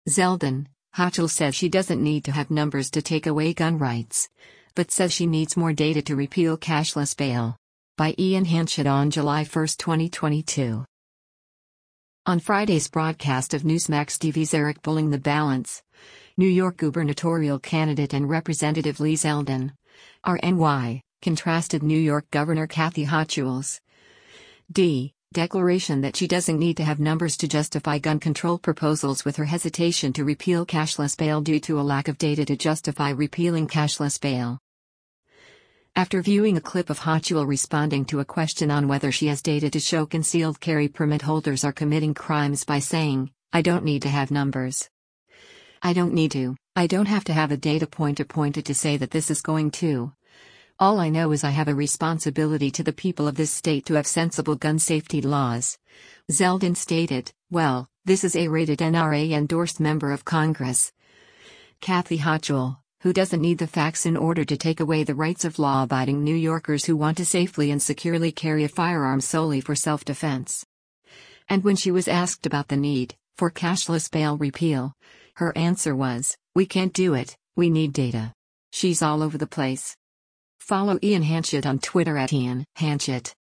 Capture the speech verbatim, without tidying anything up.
Zeldin Hochul says she doesn't need to have numbers to take away gun rights, but says she needs more data to repeal cashless bail. By Ian Hanchett on July first, twenty twenty-two. On Friday's broadcast of Newsmax T V's Eric Bulling the Balance, New York gubernatorial candidate and Representative Lee Zeldin, R N Y, contrasted New York Governor Kathy Hochul's D. declaration that she doesn't need to have numbers to justify gun control proposals with her hesitation to repeal cashless bail due to a lack of data to justify repealing cashless bail. After viewing a clip of Hochul responding to a question on whether she has data to show concealed carry permit holders are committing crimes by saying, "I don't need to have numbers. I don't need to, I don't have to have a data point to point to to say that this is going to. All I know is I have a responsibility to the people of this state to have sensible gun safety laws." Zeldin stated, "Well, this is a rated N R A-endorsed member of Congress, Kathy Hochul, who doesn't need the facts in order to take away the rights of law-abiding New Yorkers who want to safely and securely carry a firearm solely for self-defense." And when she was asked about the need for cashless bail repeal, her answer was, "We can't do it, we need data." She's all over the place. Follow Ian Hanchett on Twitter at Ian Hanchett.